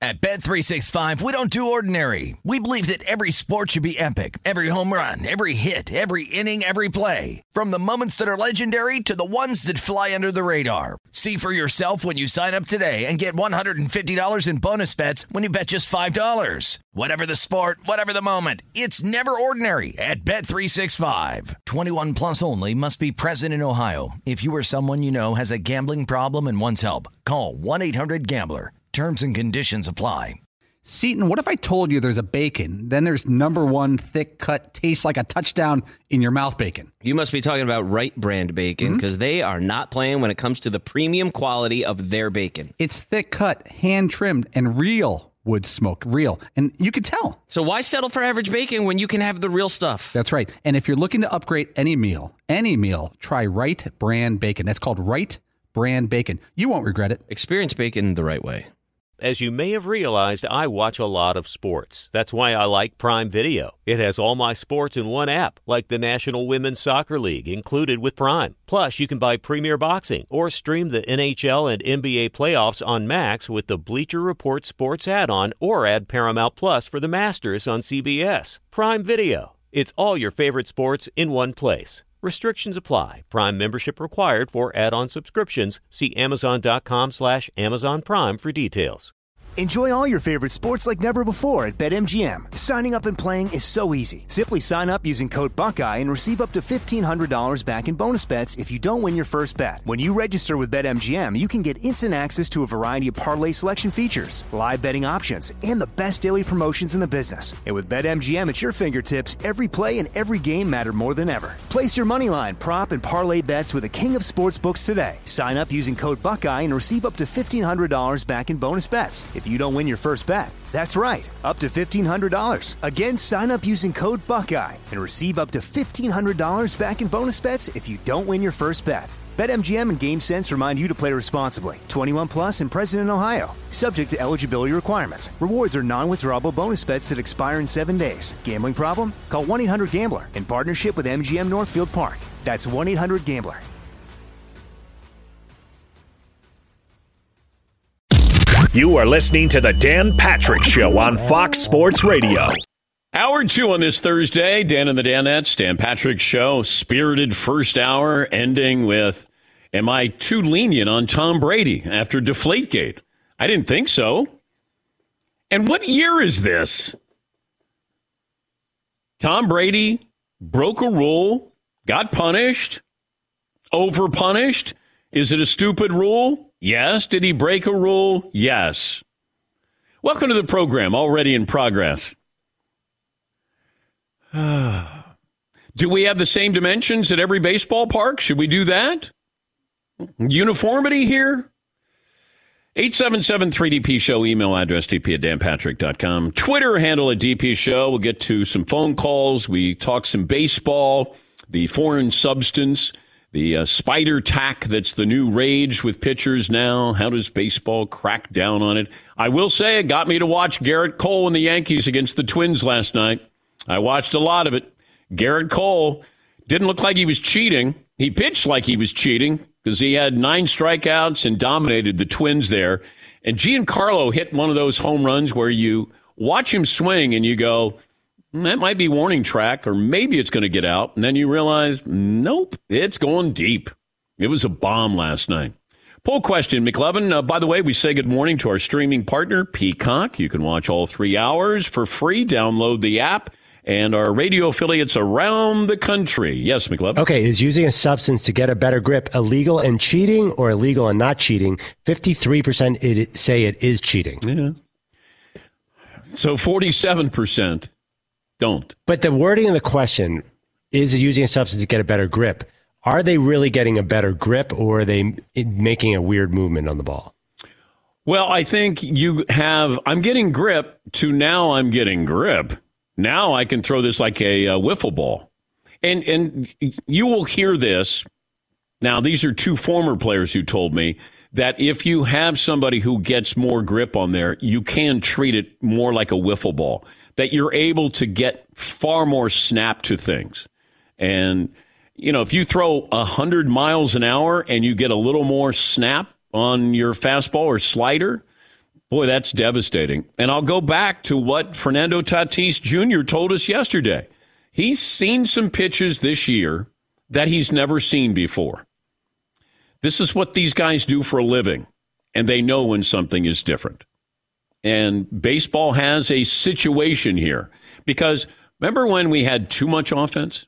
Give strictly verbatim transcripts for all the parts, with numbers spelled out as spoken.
At Bet three sixty-five, we don't do ordinary. We believe that every sport should be epic. Every home run, every hit, every inning, every play. From the moments that are legendary to the ones that fly under the radar. See for yourself when you sign up today and get one hundred fifty dollars in bonus bets when you bet just five dollars. Whatever the sport, whatever the moment, it's never ordinary at Bet three sixty-five. twenty-one plus only. Must be present in Ohio. If you or someone you know has a gambling problem and wants help, call one eight hundred gambler. Terms and conditions apply. Seton, what if I told you there's a bacon, then there's number one thick cut, tastes like a touchdown in your mouth bacon? You must be talking about Wright brand bacon, because mm-hmm. they are not playing when it comes to the premium quality of their bacon. It's thick cut, hand trimmed, and real wood smoke, real. And you can tell. So why settle for average bacon when you can have the real stuff? That's right. And if you're looking to upgrade any meal, any meal, try Wright brand bacon. That's called Wright brand bacon. You won't regret it. Experience bacon the right way. As you may have realized, I watch a lot of sports. That's why I like Prime Video. It has all my sports in one app, like the National Women's Soccer League, included with Prime. Plus, you can buy Premier Boxing or stream the N H L and N B A playoffs on Max with the Bleacher Report Sports add-on, or add Paramount Plus for the Masters on C B S. Prime Video. It's all your favorite sports in one place. Restrictions apply. Prime membership required for add-on subscriptions. See Amazon.com slash Amazon Prime for details. Enjoy all your favorite sports like never before at BetMGM. Signing up and playing is so easy. Simply sign up using code Buckeye and receive up to fifteen hundred dollars back in bonus bets if you don't win your first bet. When you register with BetMGM, you can get instant access to a variety of parlay selection features, live betting options, and the best daily promotions in the business. And with BetMGM at your fingertips, every play and every game matter more than ever. Place your moneyline, prop, and parlay bets with the king of sportsbooks today. Sign up using code Buckeye and receive up to fifteen hundred dollars back in bonus bets if you don't win your first bet. That's right, up to fifteen hundred dollars. Again, sign up using code Buckeye and receive up to fifteen hundred dollars back in bonus bets if you don't win your first bet. BetMGM and GameSense remind you to play responsibly. twenty-one plus and present in Ohio. Subject to eligibility requirements. Rewards are non-withdrawable bonus bets that expire in seven days. Gambling problem? Call one eight hundred gambler in partnership with M G M Northfield Park. That's one eight hundred gambler. You are listening to The Dan Patrick Show on Fox Sports Radio. Hour two on this Thursday, Dan and the Danettes, Dan Patrick Show, spirited first hour, ending with, am I too lenient on Tom Brady after Deflategate? I didn't think so. And what year is this? Tom Brady broke a rule, got punished, over-punished. Is it a stupid rule? Yes. Did he break a rule? Yes. Welcome to the program, already in progress. Do we have the same dimensions at every baseball park? Should we do that? Uniformity here? eight seven seven three D P Show, email address d p at dan patrick dot com. Twitter handle at D P Show. We'll get to some phone calls. We talk some baseball, the foreign substance, the uh, spider tack that's the new rage with pitchers now. How does baseball crack down on it? I will say it got me to watch Garrett Cole and the Yankees against the Twins last night. I watched a lot of it. Garrett Cole didn't look like he was cheating. He pitched like he was cheating because he had nine strikeouts and dominated the Twins there. And Giancarlo hit one of those home runs where you watch him swing and you go, that might be warning track, or maybe it's going to get out. And then you realize, nope, it's going deep. It was a bomb last night. Poll question, McLevin. Uh, by the way, we say good morning to our streaming partner, Peacock. You can watch all three hours for free. Download the app. And our radio affiliates around the country. Yes, McLevin. Okay, is using a substance to get a better grip illegal and cheating, or illegal and not cheating? fifty-three percent it, say it is cheating. Yeah. So forty-seven percent. Don't. But the wording of the question is using a substance to get a better grip. Are they really getting a better grip, or are they making a weird movement on the ball? Well, I think you have, I'm getting grip to now I'm getting grip. Now I can throw this like a, a wiffle ball. And, and you will hear this. Now, these are two former players who told me that if you have somebody who gets more grip on there, you can treat it more like a wiffle ball. That you're able to get far more snap to things. And, you know, if you throw one hundred miles an hour and you get a little more snap on your fastball or slider, Boy, that's devastating. And I'll go back to what Fernando Tatis Junior told us yesterday. He's seen some pitches this year that he's never seen before. This is what these guys do for a living, and they know when something is different. And baseball has a situation here because remember when we had too much offense?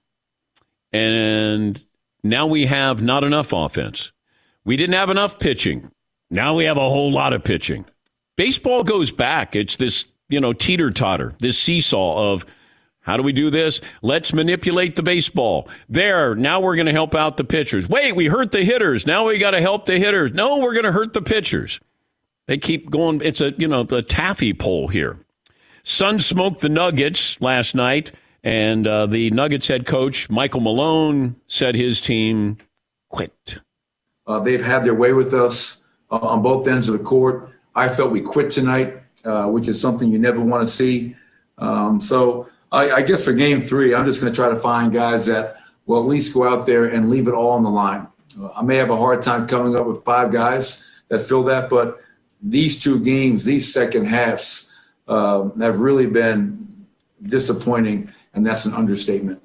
And now we have not enough offense. We didn't have enough pitching. Now we have a whole lot of pitching. Baseball goes back. It's this, you know, teeter-totter, this seesaw of how do we do this? Let's manipulate the baseball. There, now we're going to help out the pitchers. Wait, we hurt the hitters. Now we got to help the hitters. No, we're going to hurt the pitchers. They keep going. It's a, you know, a taffy pole here. Suns smoked the Nuggets last night, and uh, the Nuggets head coach, Michael Malone, said his team quit. Uh, they've had their way with us uh, on both ends of the court. I felt we quit tonight, uh, which is something you never want to see. Um, so I, I guess for game three, I'm just going to try to find guys that will at least go out there and leave it all on the line. Uh, I may have a hard time coming up with five guys that fill that, but these two games, these second halves uh, have really been disappointing, and that's an understatement.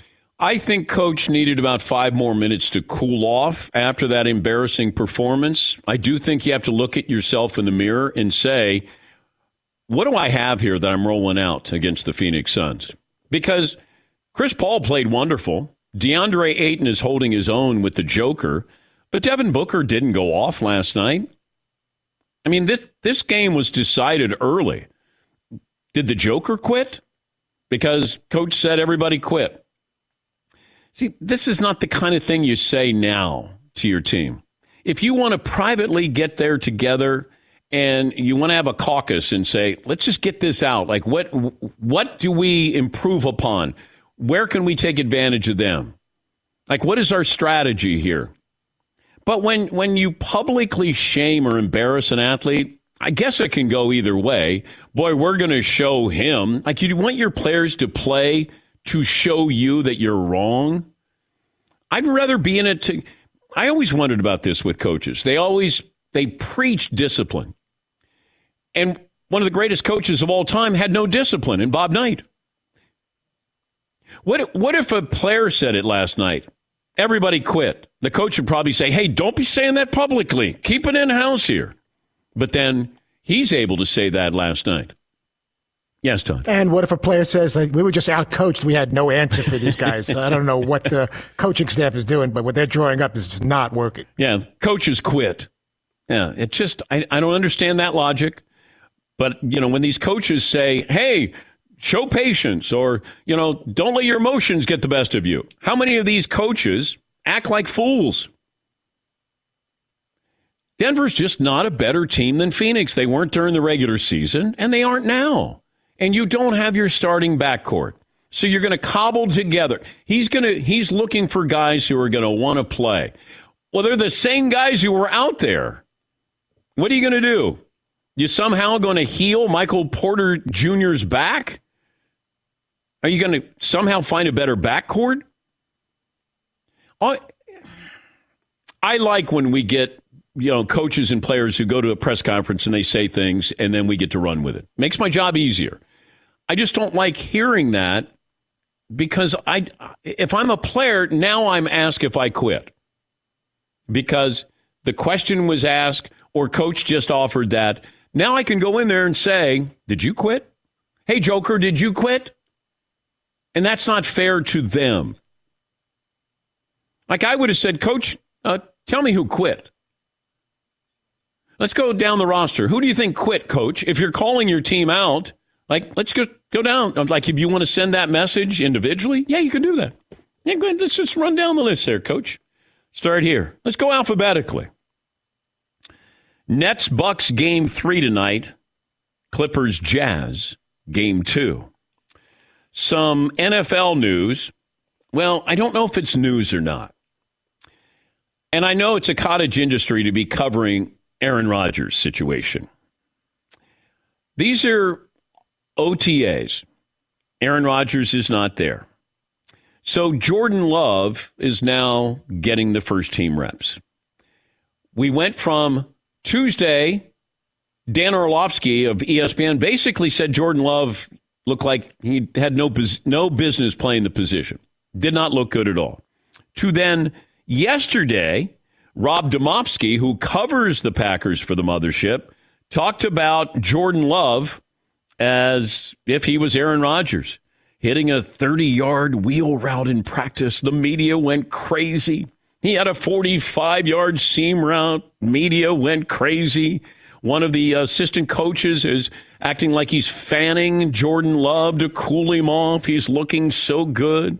I think Coach needed about five more minutes to cool off after that embarrassing performance. I do think you have to look at yourself in the mirror and say, what do I have here that I'm rolling out against the Phoenix Suns? Because Chris Paul played wonderful. DeAndre Ayton is holding his own with the Joker, but Devin Booker didn't go off last night. I mean, this, this game was decided early. Did the Joker quit? Because Coach said everybody quit. See, this is not the kind of thing you say now to your team. If you want to privately get there together and you want to have a caucus and say, let's just get this out. Like, what what do we improve upon? Where can we take advantage of them? Like, what is our strategy here? But when, when you publicly shame or embarrass an athlete, I guess it can go either way. Boy, we're going to show him. Like, you want your players to play to show you that you're wrong? I'd rather be in it to... I always wondered about this with coaches. They always, they preach discipline. And one of the greatest coaches of all time had no discipline in Bob Knight. What, what if a player said it last night? Everybody quit. The coach would probably say, hey, don't be saying that publicly. Keep it in-house here. But then he's able to say that last night. Yes, Todd. And what if a player says, like, we were just out-coached, we had no answer for these guys. I don't know what the coaching staff is doing, but what they're drawing up is just not working. Yeah, coaches quit. Yeah, it just, I, I don't understand that logic. But, you know, when these coaches say, hey, show patience, or, you know, don't let your emotions get the best of you. How many of these coaches act like fools? Denver's just not a better team than Phoenix. They weren't during the regular season, and they aren't now. And you don't have your starting backcourt. So you're going to cobble together. He's going to he's looking for guys who are going to want to play. Well, they're the same guys who were out there. What are you going to do? You somehow going to heal Michael Porter Junior's back? Are you going to somehow find a better backcourt? I, I like when we get, you know, coaches and players who go to a press conference and they say things and then we get to run with it. Makes my job easier. I just don't like hearing that because I, if I'm a player, now I'm asked if I quit. Because the question was asked or coach just offered that. Now I can go in there and say, did you quit? Hey, Joker, did you quit? And that's not fair to them. Like I would have said, Coach, uh, tell me who quit. Let's go down the roster. Who do you think quit, Coach? If you're calling your team out, like, let's go go down. Like, if you want to send that message individually, yeah, you can do that. Yeah, go ahead. Let's just run down the list there, Coach. Start here. Let's go alphabetically. Nets Bucks game three tonight. Clippers Jazz game two. Some N F L news. Well, I don't know if it's news or not. And I know it's a cottage industry to be covering Aaron Rodgers' situation. These are O T As. Aaron Rodgers is not there. So Jordan Love is now getting the first team reps. We went from Tuesday, Dan Orlovsky of E S P N basically said Jordan Love looked like he had no no business playing the position. Did not look good at all. To then yesterday, Rob Demovsky, who covers the Packers for the mothership, talked about Jordan Love as if he was Aaron Rodgers, hitting a thirty-yard wheel route in practice. The media went crazy. He had a forty-five-yard seam route. Media went crazy. One of the assistant coaches is acting like he's fanning Jordan Love to cool him off. He's looking so good.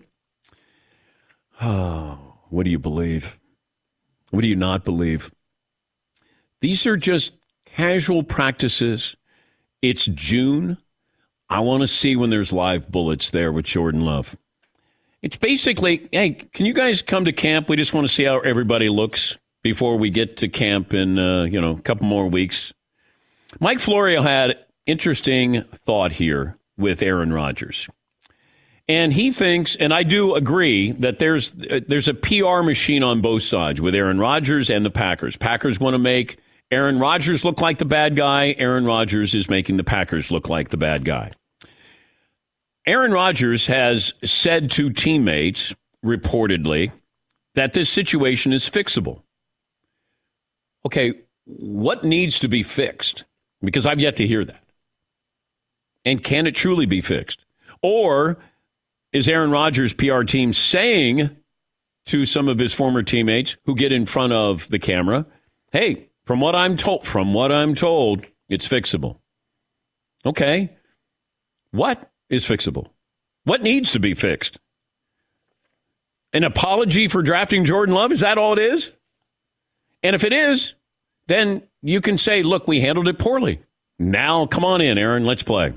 Oh, what do you believe? What do you not believe? These are just casual practices. It's June. I want to see when there's live bullets there with Jordan Love. It's basically, hey, can you guys come to camp? We just want to see how everybody looks before we get to camp in, uh, you know, a couple more weeks. Mike Florio had interesting thought here with Aaron Rodgers. And he thinks, and I do agree, that there's uh, there's a P R machine on both sides with Aaron Rodgers and the Packers. Packers want to make Aaron Rodgers look like the bad guy. Aaron Rodgers is making the Packers look like the bad guy. Aaron Rodgers has said to teammates, reportedly, that this situation is fixable. Okay, what needs to be fixed? Because I've yet to hear that. And can it truly be fixed? Or is Aaron Rodgers' P R team saying to some of his former teammates who get in front of the camera, hey, from what I'm told, from what I'm told, it's fixable. Okay. What is fixable? What needs to be fixed? An apology for drafting Jordan Love? Is that all it is? And if it is, then you can say, look, we handled it poorly. Now, come on in, Aaron, let's play.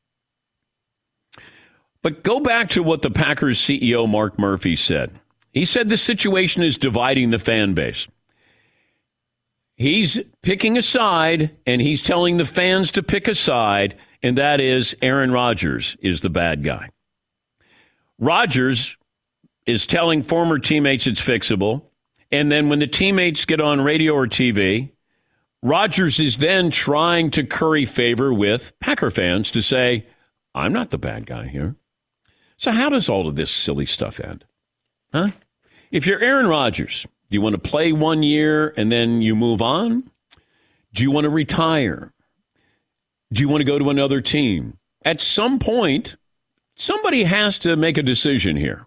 But go back to what the Packers C E O, Mark Murphy, said. He said the situation is dividing the fan base. He's picking a side, and he's telling the fans to pick a side, and that is Aaron Rodgers is the bad guy. Rodgers is telling former teammates it's fixable, and then when the teammates get on radio or T V, Rodgers is then trying to curry favor with Packer fans to say, I'm not the bad guy here. So how does all of this silly stuff end? Huh? If you're Aaron Rodgers, do you want to play one year and then you move on? Do you want to retire? Do you want to go to another team? At some point, somebody has to make a decision here.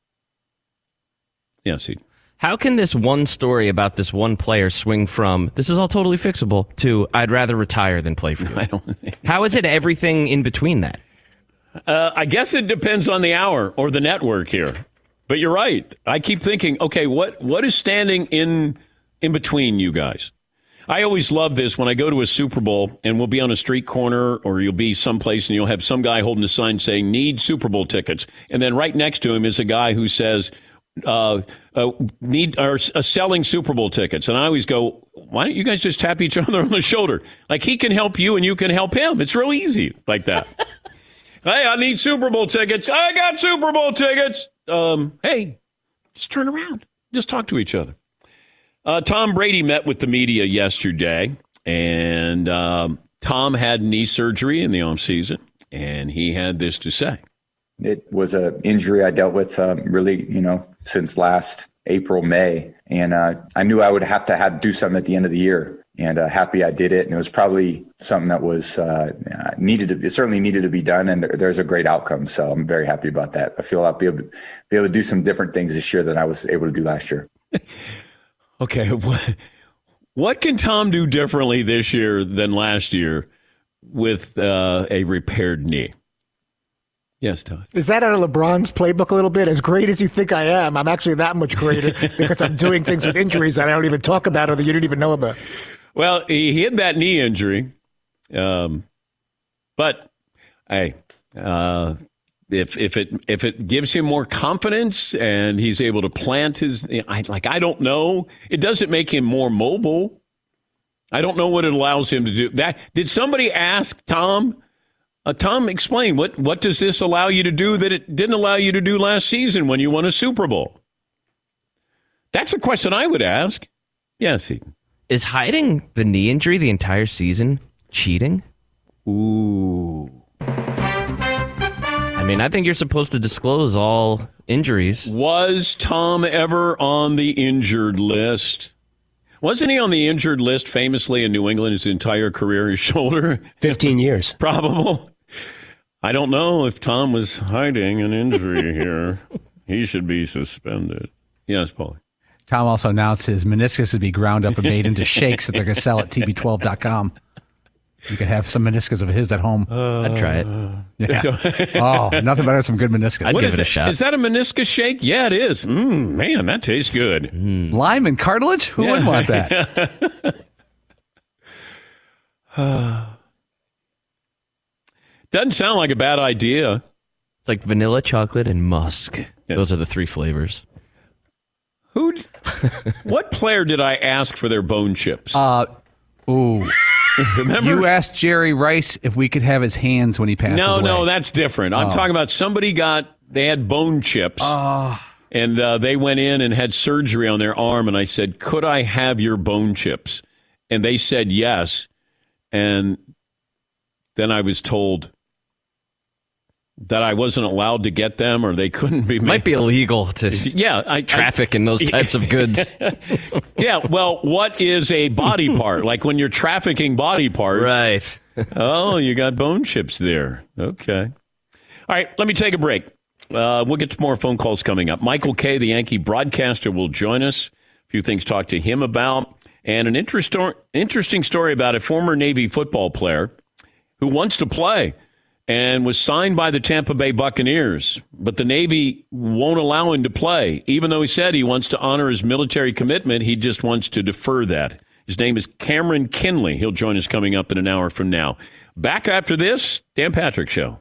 Yes, he. How can this one story about this one player swing from, this is all totally fixable, to, I'd rather retire than play for you? I don't How is it everything in between that? Uh, I guess it depends on the hour or the network here. But you're right. I keep thinking, okay, what what is standing in in between you guys? I always love this when I go to a Super Bowl and we'll be on a street corner or you'll be someplace and you'll have some guy holding a sign saying, need Super Bowl tickets. And then right next to him is a guy who says, uh, uh, need or uh, selling Super Bowl tickets. And I always go, why don't you guys just tap each other on the shoulder? Like he can help you and you can help him. It's real easy like that. Hey, I need Super Bowl tickets. I got Super Bowl tickets. Um, hey, just turn around. Just talk to each other. Uh, Tom Brady met with the media yesterday, and um, Tom had knee surgery in the offseason, and he had this to say. It was an injury I dealt with um, really, you know, since last April, May. And uh, I knew I would have to have do something at the end of the year. And uh, happy I did it. And it was probably something that was uh, needed to, it certainly needed to be done. And there, there's a great outcome. So I'm very happy about that. I feel I'll be able, to, be able to do some different things this year than I was able to do last year. Okay. What can Tom do differently this year than last year with uh, a repaired knee? Yes, Todd. Is that out of LeBron's playbook a little bit? As great as you think I am, I'm actually that much greater because I'm doing things with injuries that I don't even talk about or that you didn't even know about. Well, he had that knee injury. Um, but, hey, uh, if if it if it gives him more confidence and he's able to plant his I, like I don't know, it doesn't make him more mobile. I don't know what it allows him to do. That did somebody ask Tom? Uh, Tom, explain what what does this allow you to do that it didn't allow you to do last season when you won a Super Bowl? That's a question I would ask. Yes, Heaton. Is hiding the knee injury the entire season Cheating? Ooh. I mean, I think you're supposed to disclose all injuries. Was Tom ever on the injured list? Wasn't he on the injured list famously in New England his entire career, his shoulder? fifteen years. Probable. I don't know if Tom was hiding an injury here. He should be suspended. Yes, Paul. Tom also announced his meniscus would be ground up and made into shakes that they're going to sell at T B twelve dot com. You could have some meniscus of his at home. Uh, I'd try it. Yeah. Oh, nothing better than some good meniscus. I'd What give is it a shot. Is that a meniscus shake? Yeah, it is. Mm, man, that tastes good. Mm. Lime and cartilage? Who Yeah. wouldn't want that? Doesn't sound like a bad idea. It's like vanilla, chocolate, and musk. Yeah. Those are the three flavors. Who? What player did I ask for their bone chips? Uh, ooh. Remember? You asked Jerry Rice if we could have his hands when he passes no, away. no, that's different. I'm Oh. talking about somebody got, they had bone chips. Oh. And uh, they went in and had surgery on their arm. And I said, could I have your bone chips? And they said yes. And then I was told that I wasn't allowed to get them or they couldn't be made. Might be illegal to yeah, I, traffic I, in those types of goods. Yeah, well, what is a body part? Like when you're trafficking body parts. Right. Oh, you got bone chips there. Okay. All right, let me take a break. Uh, we'll get to more phone calls coming up. Michael Kay, the Yankee broadcaster, will join us. A few things to talk to him about. And an interest, interesting story about a former Navy football player who wants to play and was signed by the Tampa Bay Buccaneers. But the Navy won't allow him to play. Even though he said he wants to honor his military commitment, he just wants to defer that. His name is Cameron Kinley. He'll join us coming up in an hour from now. Back after this, Dan Patrick Show.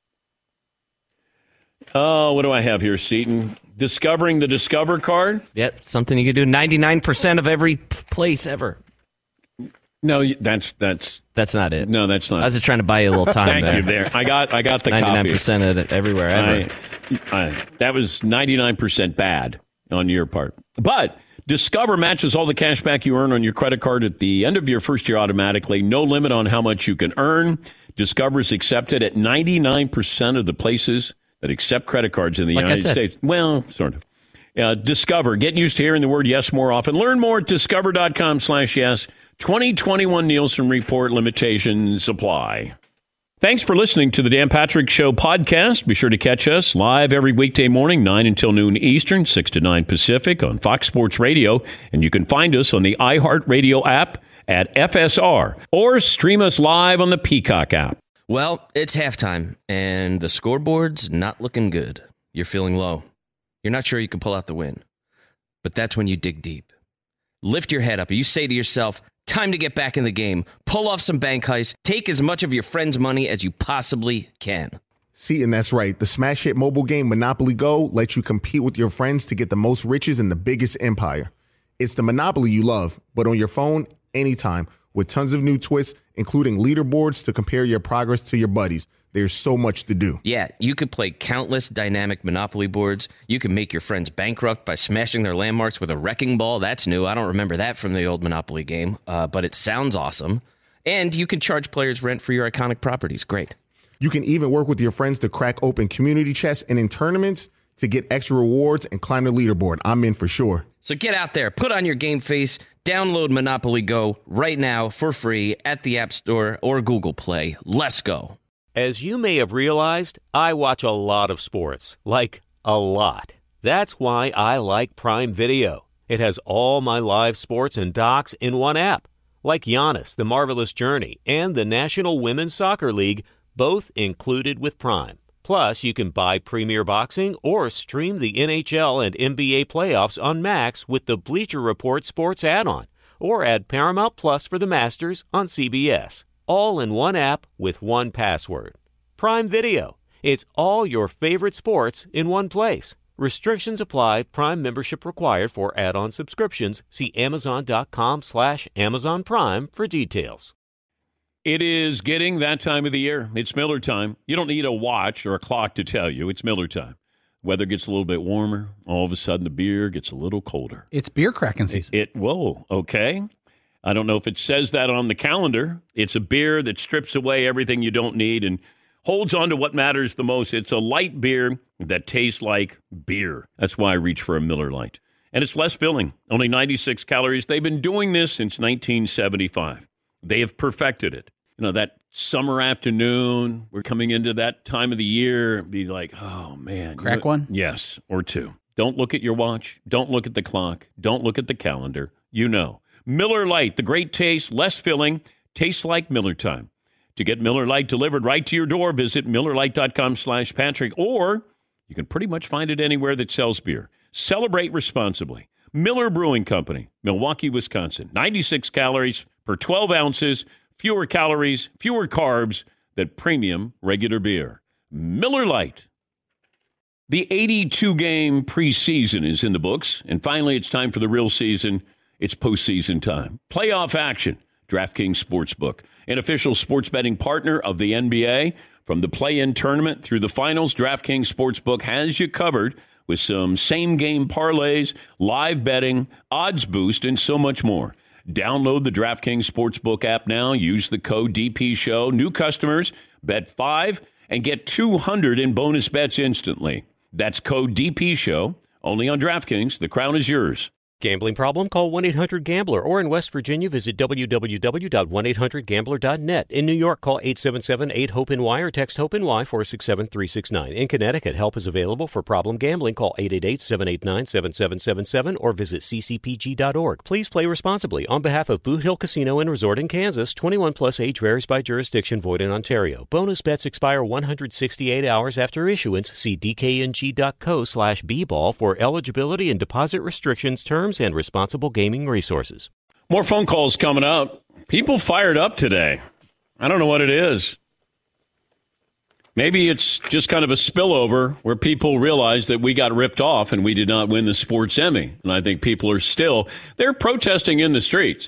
Oh, what do I have here, Seton? Discovering the Discover card? Yep, something you can do ninety-nine percent of every p- place ever. No, that's that's That's not it. no, that's not. I was just trying to buy you a little time Thank there. you. There, I got I got the ninety-nine copy. percent of it everywhere ever. I, I, that was ninety-nine percent bad on your part. But Discover matches all the cash back you earn on your credit card at the end of your first year automatically. No limit on how much you can earn. Discover is accepted at ninety-nine percent of the places that accept credit cards in the Like I United said. States. Well, sort of. Uh, Discover. Get used to hearing the word yes more often. Learn more at discover.com slash yes. twenty twenty-one Nielsen Report limitations apply. Thanks for listening to the Dan Patrick Show podcast. Be sure to catch us live every weekday morning, nine until noon Eastern, six to nine Pacific on Fox Sports Radio. And you can find us on the iHeartRadio app at F S R or stream us live on the Peacock app. Well, it's halftime, and the scoreboard's not looking good. You're feeling low. You're not sure you can pull out the win. But that's when you dig deep. Lift your head up, and you say to yourself, time to get back in the game. Pull off some bank heists. Take as much of your friend's money as you possibly can. See, and that's right. The smash hit mobile game Monopoly Go lets you compete with your friends to get the most riches in the biggest empire. It's the Monopoly you love, but on your phone, anytime, with tons of new twists, including leaderboards to compare your progress to your buddies. There's so much to do. Yeah, you could play countless dynamic Monopoly boards. You can make your friends bankrupt by smashing their landmarks with a wrecking ball. That's new. I don't remember that from the old Monopoly game, uh, but it sounds awesome. And you can charge players rent for your iconic properties. Great. You can even work with your friends to crack open community chests and in tournaments to get extra rewards and climb the leaderboard. I'm in for sure. So get out there, put on your game face, download Monopoly Go right now for free at the App Store or Google Play. Let's go. As you may have realized, I watch a lot of sports, like a lot. That's why I like Prime Video. It has all my live sports and docs in one app, like Giannis, The Marvelous Journey, and the National Women's Soccer League, both included with Prime. Plus, you can buy Premier Boxing or stream the N H L and N B A playoffs on Max with the Bleacher Report Sports add-on, or add Paramount Plus for the Masters on C B S. All in one app with one password. Prime Video. It's all your favorite sports in one place. Restrictions apply. Prime membership required for add-on subscriptions. See Amazon.com slash Amazon Prime for details. It is getting that time of the year. It's Miller time. You don't need a watch or a clock to tell you. It's Miller time. Weather gets a little bit warmer. All of a sudden, the beer gets a little colder. It's beer cracking season. It, it whoa, okay. I don't know if it says that on the calendar. It's a beer that strips away everything you don't need and holds on to what matters the most. It's a light beer that tastes like beer. That's why I reach for a Miller Lite. And it's less filling, only ninety-six calories. They've been doing this since nineteen seventy-five. They have perfected it. You know, that summer afternoon, we're coming into that time of the year, be like, oh, man. Crack one? Yes, or two. Don't look at your watch. Don't look at the clock. Don't look at the calendar. You know. Miller Lite, the great taste, less filling, tastes like Miller time. To get Miller Lite delivered right to your door, visit MillerLite.com slash Patrick, or you can pretty much find it anywhere that sells beer. Celebrate responsibly. Miller Brewing Company, Milwaukee, Wisconsin. ninety-six calories per twelve ounces, fewer calories, fewer carbs than premium regular beer. Miller Lite. The eighty-two game preseason is in the books, and finally it's time for the real season. It's postseason time. Playoff action. DraftKings Sportsbook, an official sports betting partner of the N B A. From the play-in tournament through the finals, DraftKings Sportsbook has you covered with some same-game parlays, live betting, odds boost, and so much more. Download the DraftKings Sportsbook app now. Use the code D P Show. New customers, bet five and get two hundred in bonus bets instantly. That's code D P Show, only on DraftKings. The crown is yours. Gambling problem? Call one eight hundred gambler, or in West Virginia, visit w w w dot one eight hundred gambler dot net. In New York, call eight seven seven eight hope N Y or text HOPE-NY four six seven three six nine. In Connecticut, help is available for problem gambling. Call eight eight eight seven eight nine seven seven seven seven or visit c c p g dot org. Please play responsibly. On behalf of Boot Hill Casino and Resort in Kansas, twenty-one plus age varies by jurisdiction, void in Ontario. Bonus bets expire one hundred sixty-eight hours after issuance. See d k n g dot co slash b ball for eligibility and deposit restrictions, terms, and responsible gaming resources. More phone calls coming up. People fired up today. I don't know what it is. Maybe it's just kind of a spillover where people realize that we got ripped off and we did not win the sports Emmy. And I think people are still, they're protesting in the streets.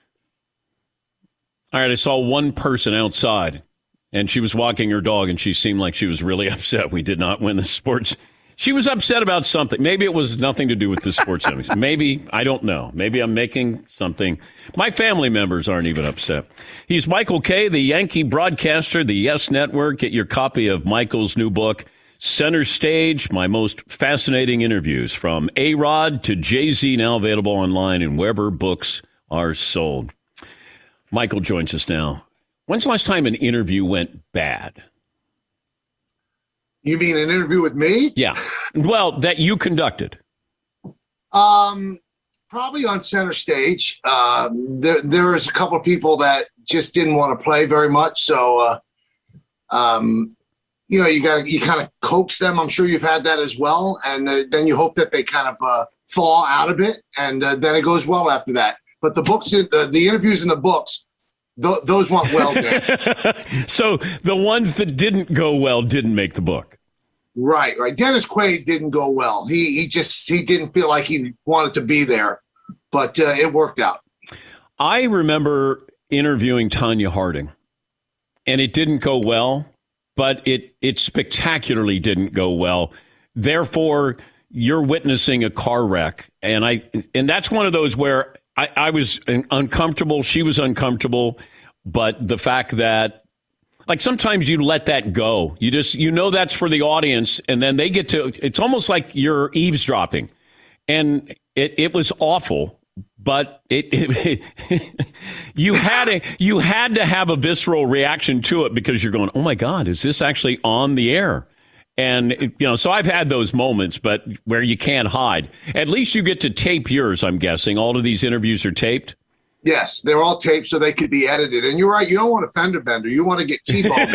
All right, I saw one person outside, and she was walking her dog, and she seemed like she was really upset we did not win the sports. She was upset about something. Maybe it was nothing to do with the sports Emmys. Maybe, I don't know. Maybe I'm making something. My family members aren't even upset. He's Michael Kay, the Yankee broadcaster, the Yes Network. Get your copy of Michael's new book, Center Stage, my most fascinating interviews from A-Rod to Jay-Z, now available online and wherever books are sold. Michael joins us now. When's the last time an interview went bad? You mean an interview with me? Yeah. Well, that you conducted. Um, probably on Center Stage. Uh, there, there was a couple of people that just didn't want to play very much. So, uh, um, you know, you got to you kind of coax them. I'm sure you've had that as well. And uh, then you hope that they kind of uh, thaw out of it. And uh, then it goes well after that. But the books, uh, the interviews in the books, th- those went well. So the ones that didn't go well didn't make the book. Right, right. Dennis Quaid didn't go well. He he just he didn't feel like he wanted to be there, but uh, it worked out. I remember interviewing Tanya Harding, and it didn't go well, but it it spectacularly didn't go well. Therefore, you're witnessing a car wreck, and I and that's one of those where I, I was uncomfortable. She was uncomfortable, but the fact that. Like sometimes you let that go. You just, you know, that's for the audience. And then they get to, it's almost like you're eavesdropping. And it, it was awful, but it, it, it you had a, you had to have a visceral reaction to it because you're going, oh my God, is this actually on the air? And, it, you know, so I've had those moments, but where you can't hide. At least you get to tape yours, I'm guessing. All of these interviews are taped. Yes, they're all taped so they could be edited. And you're right, you don't want a fender bender. You want to get T-boned.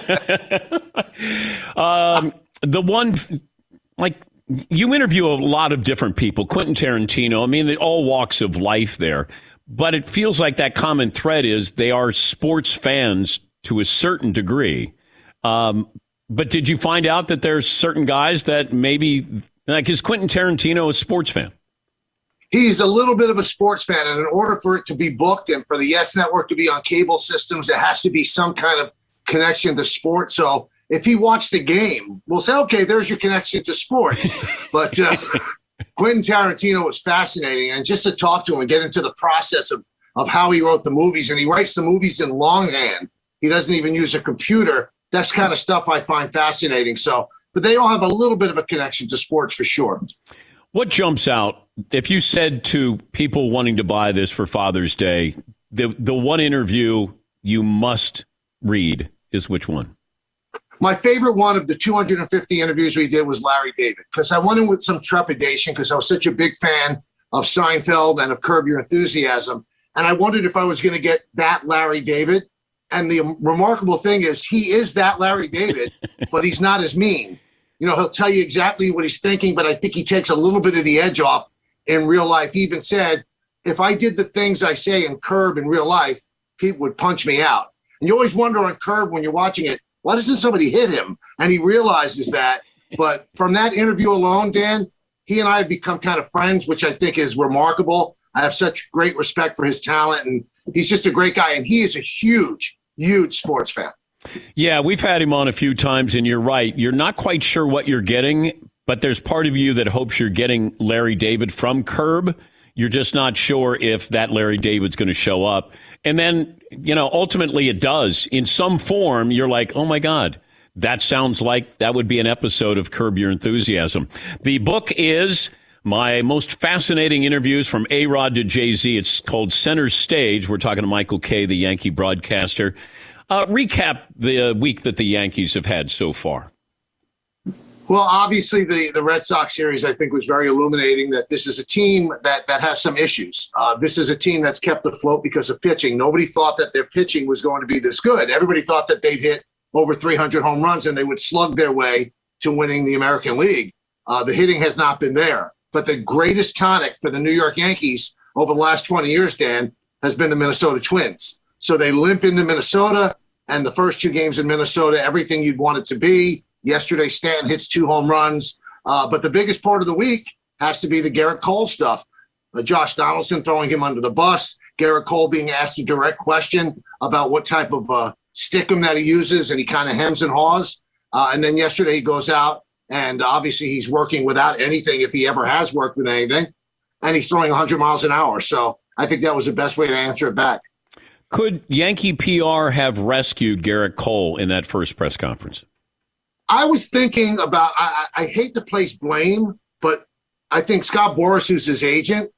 um, the one, like, you interview a lot of different people. Quentin Tarantino, I mean, all walks of life there. But it feels like that common thread is they are sports fans to a certain degree. Um, but did you find out that there's certain guys that maybe, like, is Quentin Tarantino a sports fan? He's a little bit of a sports fan, and in order for it to be booked and for the Yes Network to be on cable systems, it has to be some kind of connection to sports. So if he watched the game, we'll say, okay, there's your connection to sports. But uh, Quentin Tarantino was fascinating, and just to talk to him and get into the process of of how he wrote the movies, and he writes the movies in longhand. He doesn't even use a computer. That's kind of stuff I find fascinating. So, but they all have a little bit of a connection to sports for sure. What jumps out if you said to people wanting to buy this for Father's Day, the the one interview you must read is which one? My favorite one of the two hundred fifty interviews we did was Larry David, because I went in with some trepidation because I was such a big fan of Seinfeld and of Curb Your Enthusiasm. And I wondered if I was going to get that Larry David. And the remarkable thing is he is that Larry David, but he's not as mean. You know, he'll tell you exactly what he's thinking, but I think he takes a little bit of the edge off in real life. He even said, if I did the things I say in Curb in real life, people would punch me out. And you always wonder on Curb when you're watching it, why doesn't somebody hit him? And he realizes that. But from that interview alone, Dan, he and I have become kind of friends, which I think is remarkable. I have such great respect for his talent, and he's just a great guy. And he is a huge, huge sports fan. Yeah, we've had him on a few times, and you're right. You're not quite sure what you're getting, but there's part of you that hopes you're getting Larry David from Curb. You're just not sure if that Larry David's going to show up. And then, you know, ultimately it does. In some form, you're like, oh, my God, that sounds like that would be an episode of Curb Your Enthusiasm. The book is my most fascinating interviews from A-Rod to Jay-Z. It's called Center Stage. We're talking to Michael Kay, the Yankee broadcaster. Uh, recap the uh, week that the Yankees have had so far. Well, obviously, the, the Red Sox series, I think, was very illuminating that this is a team that, that has some issues. Uh, this is a team that's kept afloat because of pitching. Nobody thought that their pitching was going to be this good. Everybody thought that they'd hit over three hundred home runs and they would slug their way to winning the American League. Uh, the hitting has not been there. But the greatest tonic for the New York Yankees over the last twenty years, Dan, has been the Minnesota Twins. So they limp into Minnesota, and the first two games in Minnesota, everything you'd want it to be. Yesterday, Stanton hits two home runs. Uh, but the biggest part of the week has to be the Garrett Cole stuff. Uh, Josh Donaldson throwing him under the bus. Garrett Cole being asked a direct question about what type of uh, stickum that he uses, and he kind of hems and haws. Uh, and then yesterday he goes out, and obviously he's working without anything if he ever has worked with anything. And he's throwing one hundred miles an hour. So I think that was the best way to answer it back. Could Yankee P R have rescued Garrett Cole in that first press conference? I was thinking about, I, I hate to place blame, but I think Scott Boras, who's his agent,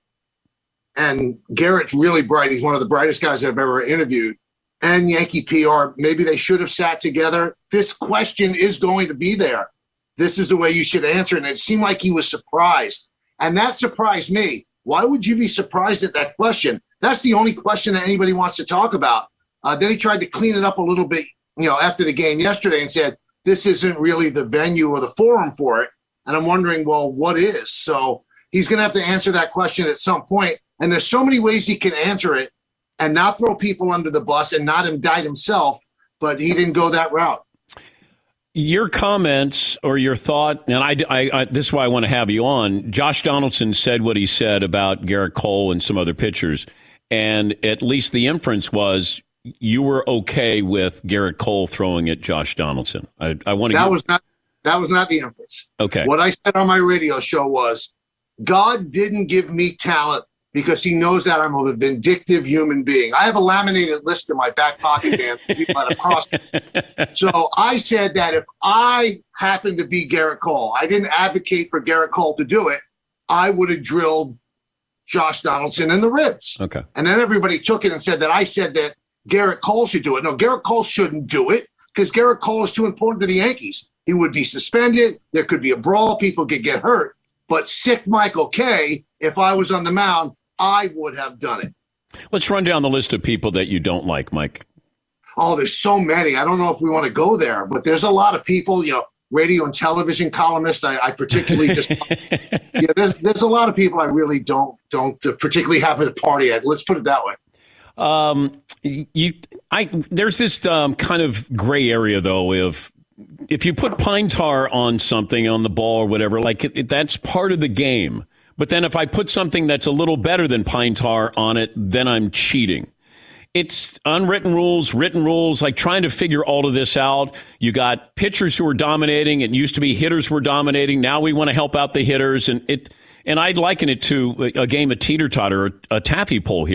and Garrett's really bright. He's one of the brightest guys I've ever interviewed. And Yankee P R, maybe they should have sat together. This question is going to be there. This is the way you should answer it. And it seemed like he was surprised. And that surprised me. Why would you be surprised at that question? That's the only question that anybody wants to talk about. Uh, then he tried to clean it up a little bit, you know, after the game yesterday and said, this isn't really the venue or the forum for it. And I'm wondering, well, what is? So he's going to have to answer that question at some point. And there's so many ways he can answer it and not throw people under the bus and not indict himself. But he didn't go that route. Your comments or your thought, and I, I, I, this is why I want to have you on. Josh Donaldson said what he said about Garrett Cole and some other pitchers. And at least the inference was you were okay with Garrett Cole throwing at Josh Donaldson. I, I want to. That get... was not. That was not the inference. Okay. What I said on my radio show was, God didn't give me talent because He knows that I'm a vindictive human being. I have a laminated list in my back pocket, Dan. People that have crossed me. So I said that if I happened to be Garrett Cole, I didn't advocate for Garrett Cole to do it. I would have drilled Josh Donaldson in the ribs. Okay. And then everybody took it and said that I said that Garrett Cole should do it. No, Garrett Cole shouldn't do it because Garrett Cole is too important to the Yankees. He would be suspended. There could be a brawl. People could get hurt. But sick Michael Kay, if I was on the mound, I would have done it. Let's run down the list of people that you don't like, Mike. Oh, there's so many. I don't know if we want to go there, but there's a lot of people, you know, radio and television columnists. I, I particularly just, yeah, there's, there's a lot of people I really don't, don't particularly have at a party at. Let's put it that way. Um, you, I, there's this um, kind of gray area though, of if you put pine tar on something on the ball or whatever, like it, it, that's part of the game. But then if I put something that's a little better than pine tar on it, then I'm cheating. It's unwritten rules, written rules, like trying to figure all of this out. You got pitchers who are dominating. It used to be hitters were dominating. Now we want to help out the hitters. And it, and I'd liken it to a, a game of teeter-totter, a, a taffy pull here.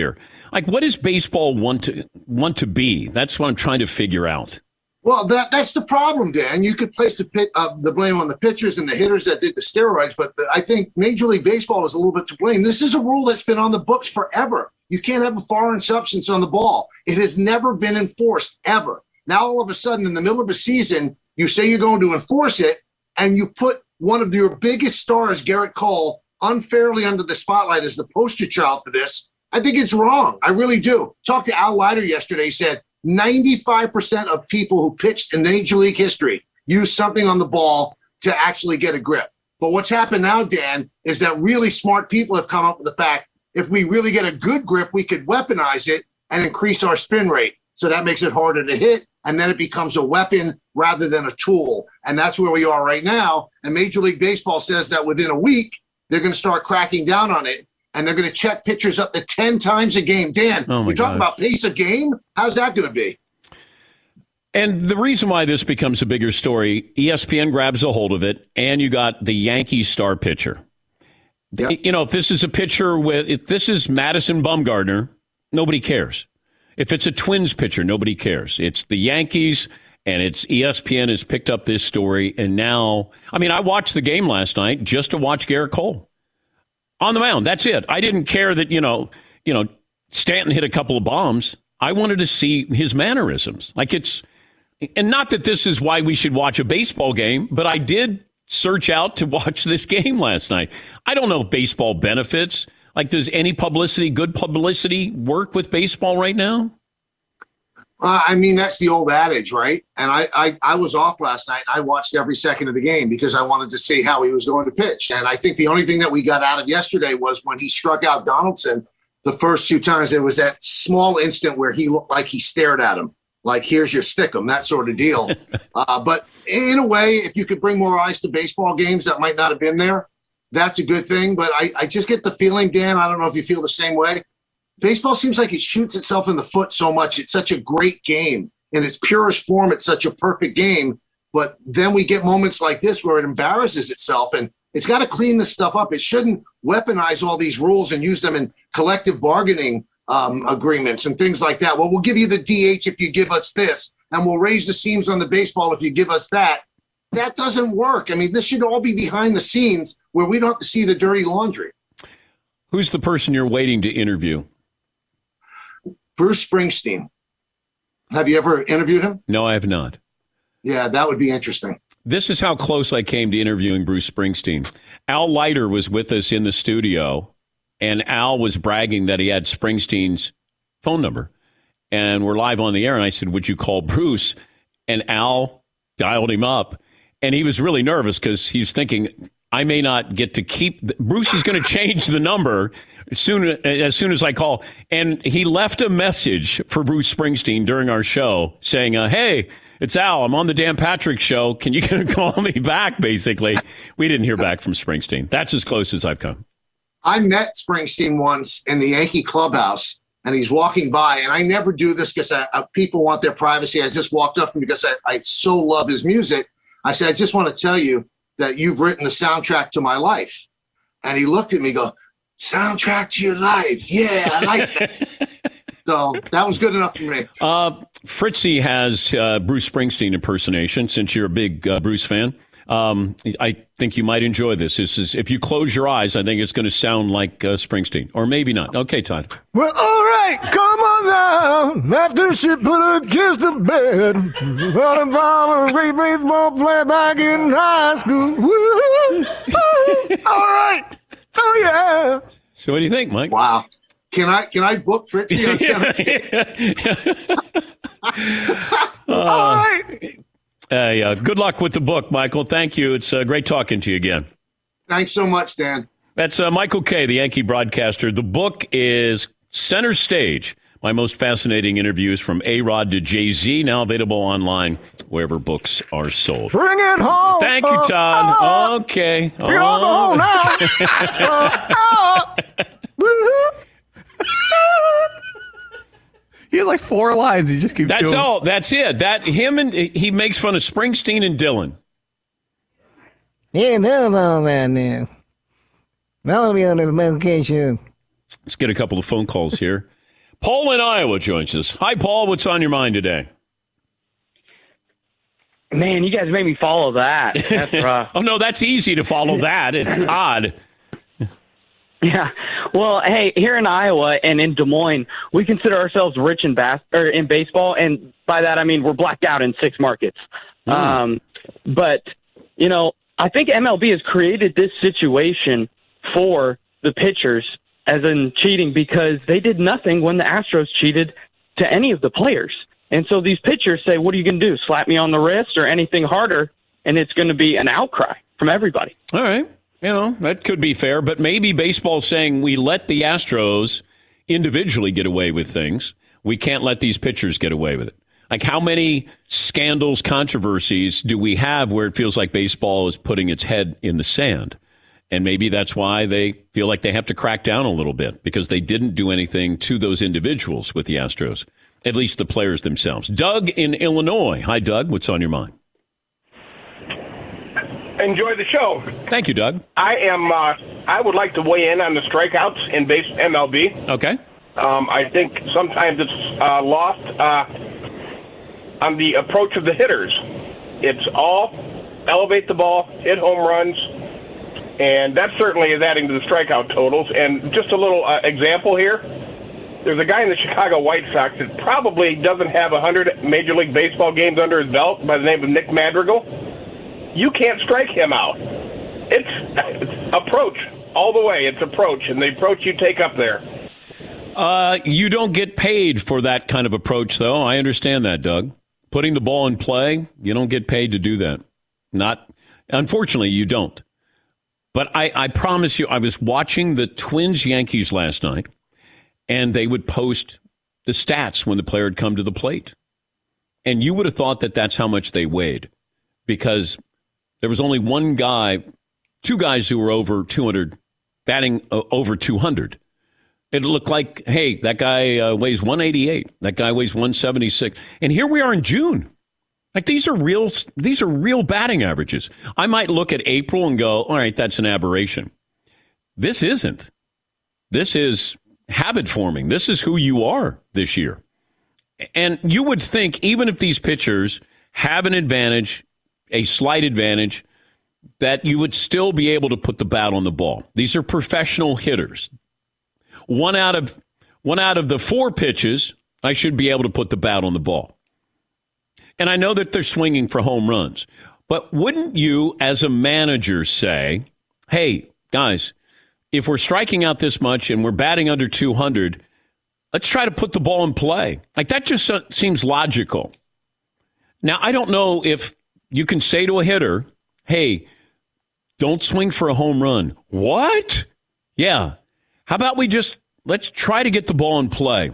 Like, what does baseball want to want to be? That's what I'm trying to figure out. Well, that that's the problem, Dan. You could place the pit, uh, the blame on the pitchers and the hitters that did the steroids, but the, I think Major League Baseball is a little bit to blame. This is a rule that's been on the books forever. You can't have a foreign substance on the ball. It has never been enforced, ever. Now, all of a sudden, in the middle of a season, you say you're going to enforce it, and you put one of your biggest stars, Garrett Cole, unfairly under the spotlight as the poster child for this. I think it's wrong. I really do. Talked to Al Leiter yesterday. He said ninety-five percent of people who pitched in Major League history use something on the ball to actually get a grip. But what's happened now, Dan, is that really smart people have come up with the fact if we really get a good grip, we could weaponize it and increase our spin rate. So that makes it harder to hit, and then it becomes a weapon rather than a tool. And that's where we are right now. And Major League Baseball says that within a week, they're going to start cracking down on it. And they're going to check pitchers up to ten times a game. Dan, oh you're talking God. about pace of game? How's that going to be? And the reason why this becomes a bigger story, E S P N grabs a hold of it, and you got the Yankees star pitcher. Yep. You know, if this is a pitcher with, if this is Madison Bumgarner, nobody cares. If it's a Twins pitcher, nobody cares. It's the Yankees, and it's E S P N has picked up this story. And now, I mean, I watched the game last night just to watch Garrett Cole on the mound. That's it. I didn't care that, you know, you know, Stanton hit a couple of bombs. I wanted to see his mannerisms. Like it's, and not that this is why we should watch a baseball game, but I did search out to watch this game last night. I don't know if baseball benefits. Like, does any publicity, good publicity, work with baseball right now? Uh, I mean, that's the old adage, right? And I, I, I was off last night. I watched every second of the game because I wanted to see how he was going to pitch. And I think the only thing that we got out of yesterday was when he struck out Donaldson the first two times, there was that small instant where he looked like he stared at him, like, here's your stickum, that sort of deal. uh, but in a way, if you could bring more eyes to baseball games that might not have been there, that's a good thing. But I, I just get the feeling, Dan, I don't know if you feel the same way. Baseball seems like it shoots itself in the foot so much. It's such a great game. In its purest form, it's such a perfect game. But then we get moments like this where it embarrasses itself, and it's got to clean this stuff up. It shouldn't weaponize all these rules and use them in collective bargaining um, agreements and things like that. Well, we'll give you the D H if you give us this, and we'll raise the seams on the baseball if you give us that. That doesn't work. I mean, this should all be behind the scenes where we don't have to see the dirty laundry. Who's the person you're waiting to interview? Bruce Springsteen. Have you ever interviewed him? No, I have not. Yeah, that would be interesting. This is how close I came to interviewing Bruce Springsteen. Al Leiter was with us in the studio, and Al was bragging that he had Springsteen's phone number. And we're live on the air, and I said, would you call Bruce? And Al dialed him up, and he was really nervous because he's thinking, I may not get to keep the, Bruce is going to change the number as soon as soon as I call. And he left a message for Bruce Springsteen during our show saying, uh, hey, it's Al. I'm on the Dan Patrick Show. Can you call me back, basically? We didn't hear back from Springsteen. That's as close as I've come. I met Springsteen once in the Yankee clubhouse, and he's walking by. And I never do this because people want their privacy. I just walked up to him because I, I so love his music. I said, I just want to tell you that you've written the soundtrack to my life. And he looked at me and go, soundtrack to your life. Yeah, I like that. So that was good enough for me. Uh, Fritzy has uh, Bruce Springsteen impersonation, since you're a big uh, Bruce fan. Um, I think you might enjoy this. This is, if you close your eyes, I think it's going to sound like uh, Springsteen. Or maybe not. Okay, Todd. Well, all right, come on down. After she put her kiss to bed, but I'm a great baseball player back in high school. Woo! All right. Oh, yeah. So what do you think, Mike? Wow. Can I can I book Fritzy on uh, All right. Uh, yeah. Good luck with the book, Michael. Thank you. It's uh, great talking to you again. Thanks so much, Dan. That's uh, Michael Kay, the Yankee broadcaster. The book is Center Stage, my most fascinating interviews from A-Rod to Jay-Z, now available online wherever books are sold. Bring it home. Thank you, Todd. Uh, uh, okay. Bring it on home now. uh, uh, He has like four lines. He just keeps That's doing. all. That's it. That him and he makes fun of Springsteen and Dylan. Yeah, no, no, man, man. I'll be on the medication. Let's get a couple of phone calls here. Paul in Iowa joins us. Hi, Paul. What's on your mind today? Man, you guys made me follow that. That's rough. Oh, no, that's easy to follow that. It's odd. Yeah. Well, hey, here in Iowa and in Des Moines, we consider ourselves rich in bas- or in baseball, and by that I mean we're blacked out in six markets. Mm. Um, but, you know, I think M L B has created this situation for the pitchers as in cheating because they did nothing when the Astros cheated to any of the players. And so these pitchers say, what are you going to do, slap me on the wrist or anything harder? And it's going to be an outcry from everybody. All right. You know, that could be fair, but maybe baseball's saying we let the Astros individually get away with things. We can't let these pitchers get away with it. Like, how many scandals, controversies do we have where it feels like baseball is putting its head in the sand? And maybe that's why they feel like they have to crack down a little bit, because they didn't do anything to those individuals with the Astros, at least the players themselves. Doug in Illinois. Hi, Doug. What's on your mind? Enjoy the show. Thank you, Doug. I am. Uh, I would like to weigh in on the strikeouts in base M L B. Okay. Um, I think sometimes it's uh, lost uh, on the approach of the hitters. It's all elevate the ball, hit home runs, and that certainly is adding to the strikeout totals. And just a little uh, example here. There's a guy in the Chicago White Sox that probably doesn't have one hundred Major League Baseball games under his belt by the name of Nick Madrigal. You can't strike him out. It's, it's approach all the way. It's approach, and the approach you take up there. Uh, you don't get paid for that kind of approach, though. I understand that, Doug. Putting the ball in play, you don't get paid to do that. Not, unfortunately, you don't. But I, I promise you, I was watching the Twins-Yankees last night, and they would post the stats when the player had come to the plate. And you would have thought that that's how much they weighed, because there was only one guy, two guys who were over two hundred, batting uh, over two hundred. It looked like, hey, that guy uh, weighs one eighty-eight. That guy weighs one seventy-six. And here we are in June. Like, these are real, these are real batting averages. I might look at April and go, all right, that's an aberration. This isn't. This is habit forming. This is who you are this year. And you would think, even if these pitchers have an advantage, a slight advantage, that you would still be able to put the bat on the ball. These are professional hitters. One out of one out of the four pitches, I should be able to put the bat on the ball. And I know that they're swinging for home runs. But wouldn't you, as a manager, say, hey, guys, if we're striking out this much and we're batting under two hundred, let's try to put the ball in play. Like, that just seems logical. Now, I don't know if you can say to a hitter, hey, don't swing for a home run. What? Yeah. How about we just, let's try to get the ball in play.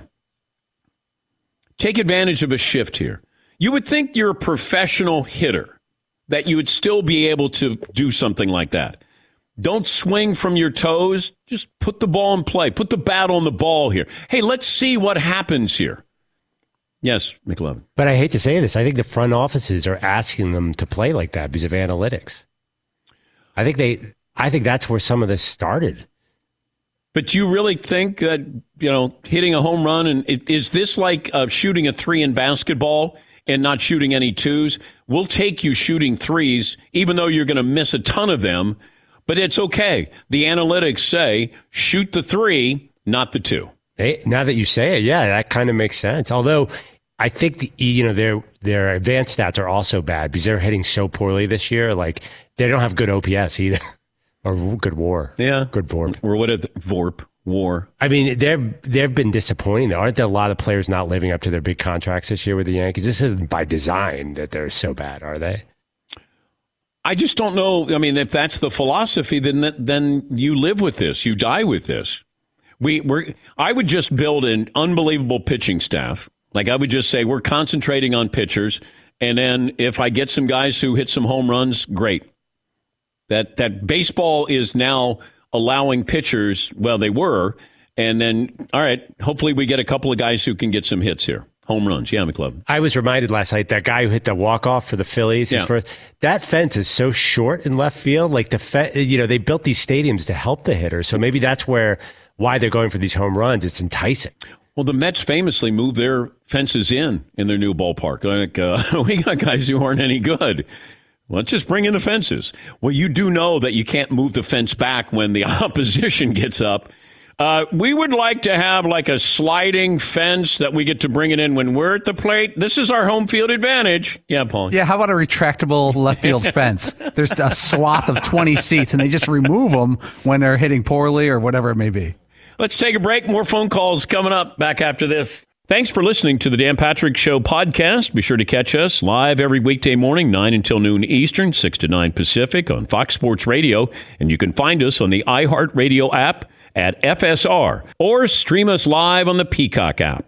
Take advantage of a shift here. You would think you're a professional hitter, that you would still be able to do something like that. Don't swing from your toes. Just put the ball in play. Put the bat on the ball here. Hey, let's see what happens here. Yes, McLovin. But I hate to say this. I think the front offices are asking them to play like that because of analytics. I think they. I think that's where some of this started. But you really think that, you know, hitting a home run, and it, is this like uh, shooting a three in basketball and not shooting any twos? We'll take you shooting threes, even though you're going to miss a ton of them. But it's okay. The analytics say shoot the three, not the two. Hey, now that you say it, yeah, that kind of makes sense. Although I think the, you know their their advanced stats are also bad because they're hitting so poorly this year. Like, they don't have good O P S either, or good WAR. Yeah, good VORP. Or what is VORP? WAR. I mean, they've they've been disappointing though. Aren't there a lot of players not living up to their big contracts this year with the Yankees? This isn't by design that they're so bad, are they? I just don't know. I mean, if that's the philosophy, then that, then you live with this. You die with this. We we're. I would just build an unbelievable pitching staff. Like, I would just say we're concentrating on pitchers, and then if I get some guys who hit some home runs, great. That that baseball is now allowing pitchers. Well, they were, and then all right. Hopefully, we get a couple of guys who can get some hits here. Home runs, yeah, McLovin. I was reminded last night, that guy who hit the walk-off for the Phillies, his Yeah. first, that fence is so short in left field. Like, the fe- you know, they built these stadiums to help the hitters, so maybe that's where why they're going for these home runs. It's enticing. Well, the Mets famously moved their fences in in their new ballpark. Like, uh, we got guys who aren't any good. Let's just bring in the fences. Well, you do know that you can't move the fence back when the opposition gets up. Uh, we would like to have like a sliding fence that we get to bring it in when we're at the plate. This is our home field advantage. Yeah, Paul. Yeah, how about a retractable left field fence? There's a swath of twenty seats, and they just remove them when they're hitting poorly or whatever it may be. Let's take a break. More phone calls coming up back after this. Thanks for listening to the Dan Patrick Show podcast. Be sure to catch us live every weekday morning, nine until noon Eastern, six to nine Pacific on Fox Sports Radio. And you can find us on the iHeartRadio app at F S R or stream us live on the Peacock app.